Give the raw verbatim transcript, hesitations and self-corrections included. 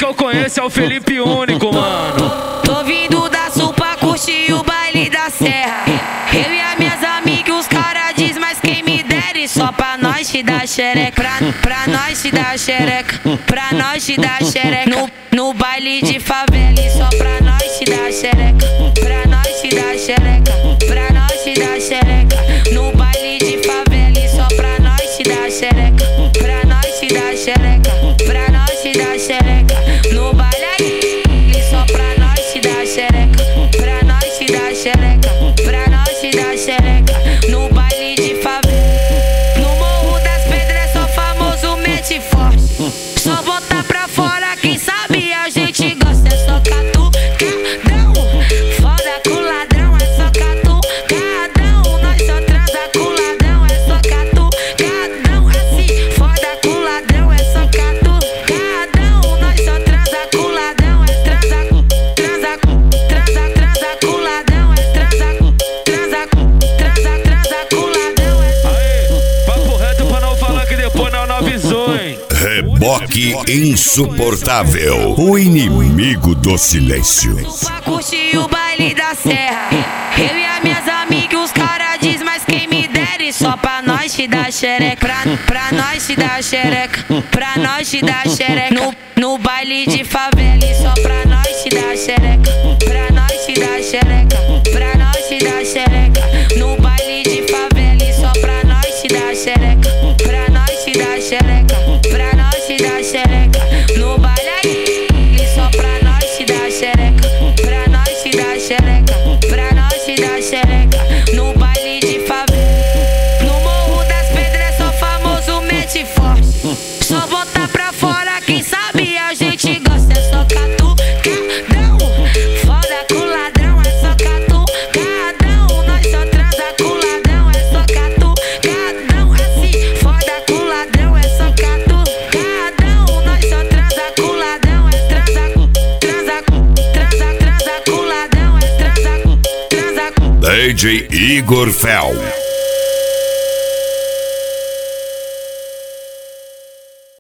eu conheço é o Felipe Único, mano. Tô vindo da Sul pra curtir o baile da Serra. Eu e as minhas amigas, os cara diz, mas quem me dere só pra nós te dar xereca. Pra, pra nós te dar xereca, pra nós te dar xereca. No, no baile de favela e só pra nós te dar xereca. Pra nós te dar xereca, pra nós te dar xereca. No baile de favela e só pra nós te dar xereca. Pra nós te dar xereca, pra nós te dar xereca. No baile aí, e só pra nós te dar xereca. Pra nós te dar xereca, pra nós te dar xereca. No baile de favela, no Morro das Pedras é só famoso mente forte. Só botar pra fora, quem sabe a gente gosta. É só catucadão, foda com ladrão. É só catucadão, nós só transa com ladrão. É só catucadão, assim, foda com ladrão. É só catucadão, nós só transa com ladrão. É transa, transa, transa, transa com ladrão. É transa, transa, transa, transa com ladrão. Aê, papo reto pra não falar que depois não avisou, hein? Reboque insuportável, o inimigo do silêncio. Pra curtir o baile da Serra. Eu e as minhas amigas, os cara diz, mas quem me dere só pra nós te dar xereca. Pra, pra nós te dar xereca, pra nós te dar xereca. No, no baile de favela e só pra nós te dar xereca. Pra nós te dar xereca, pra nós te dar xereca. No baile de favela e só pra nós te dar xereca. Pra nós te dar xereca, pra nós te dar xereca. No baile aí, e só pra nós te dar xereca. Pra nós te dar xereca, pra nós te dar xereca. No baile de favela, no Morro das Pedras é só famoso mente forte. Só botar pra fora, quem sabe a gente gosta. É só catucadão, foda com ladrão. É só catucadão, nós só transa com ladrão. É só catucadão, assim, foda com ladrão. É só catucadão, nós só transa com ladrão. É transa, transa, transa, transa com ladrão. É transa, transa. D J Igor Fel.